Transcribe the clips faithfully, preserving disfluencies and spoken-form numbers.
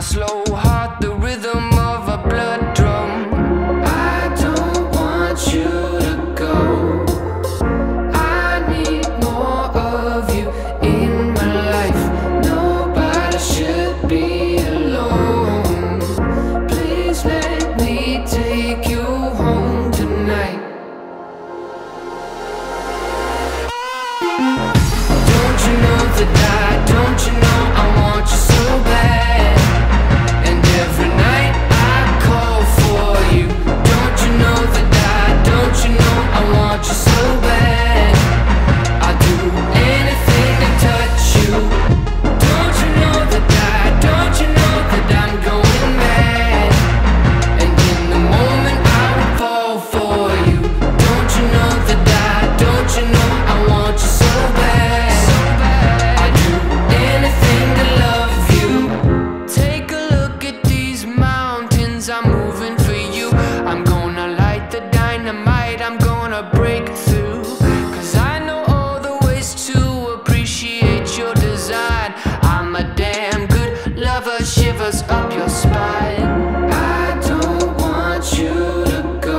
slow heart, the rhythm of a blood drum. I don't want you to go. I need more of you in my life. Nobody should be alone. Please let me take you home tonight. Don't you know that I, don't you know I want you so bad? And every night I call for you. Don't you know that I, don't you know I want you so bad? I'd do anything to touch you. Don't you know that I, don't you know that I'm going mad? And in the moment I would fall for you. Don't you know that I, don't you know I want you so bad? I'd do anything to love you. Take a look at these mountains, I'm moving for you. I'm gonna light the dynamite, I'm gonna break through. Cause I know all the ways to appreciate your design. I'm a damn good lover, shivers up your spine. I don't want you to go.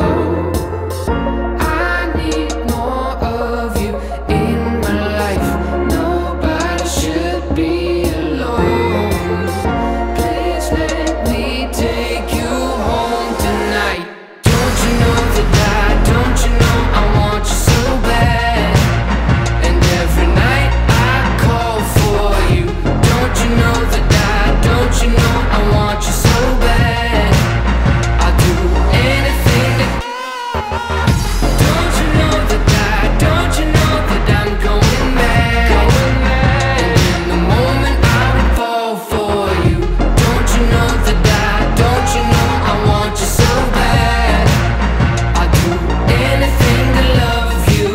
I need more of you in my life. Nobody should be alone. Please let me take you home tonight. Don't you know that I, don't you know I want you so bad? And every night I call for you. Don't you know that I, don't you know I want you so bad? I'd do anything to. Don't you know that I, don't you know that I'm going mad? And in the moment I would fall for you. Don't you know that I, don't you know I want you so bad? I'd do anything to love you.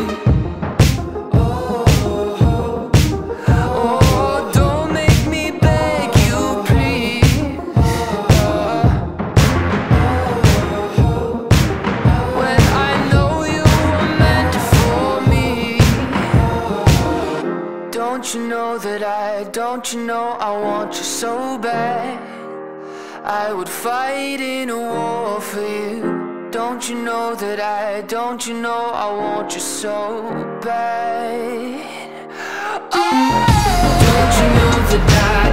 Oh, oh, don't make me beg you, please. When I know you were meant for me. Don't you know that I, don't you know I want you so bad? I would fight in a war for you. Don't you know that I, don't you know I want you so bad? Oh! Don't you know that I